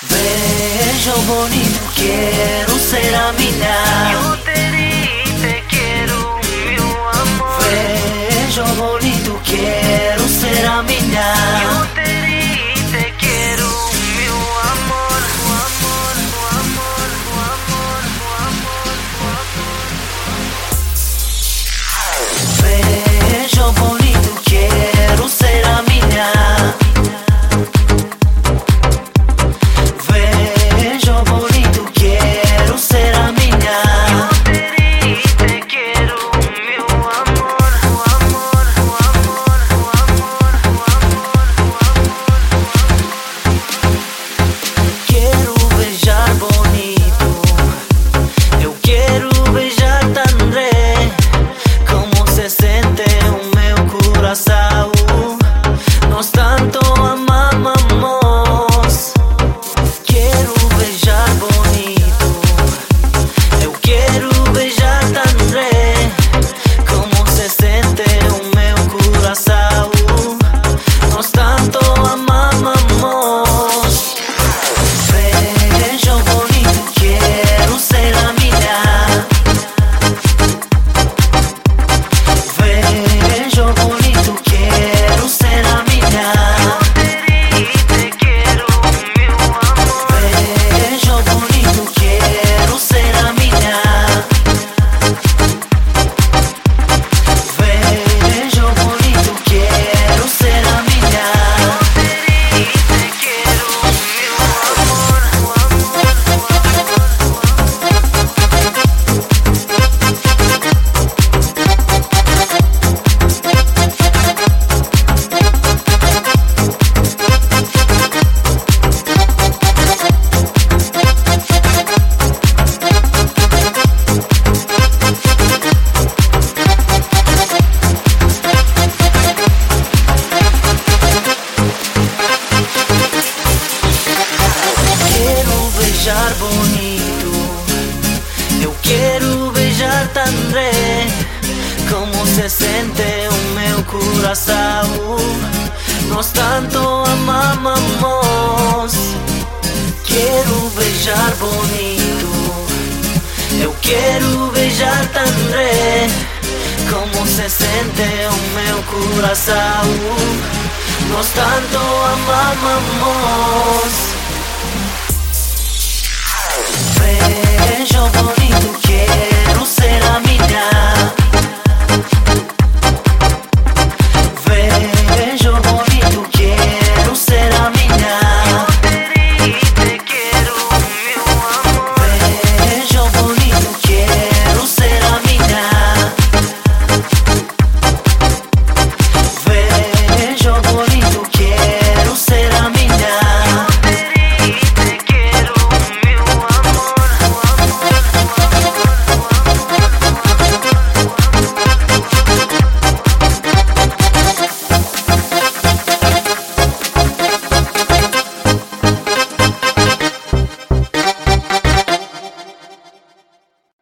Bello, bonito, quero ser a mina. Eu te quero, meu amor. Bello, bonito, quero ser a mina. Eu te quero, meu amor. O amor, o amor, o amor, o amor. Bello, bonito, quero ser a mina. Beijar bonito, eu quero beijar André. Como se sente o meu coração, nós tanto amamos. Quero beijar bonito, eu quero beijar André. Como se sente o meu coração, nós tanto amamos.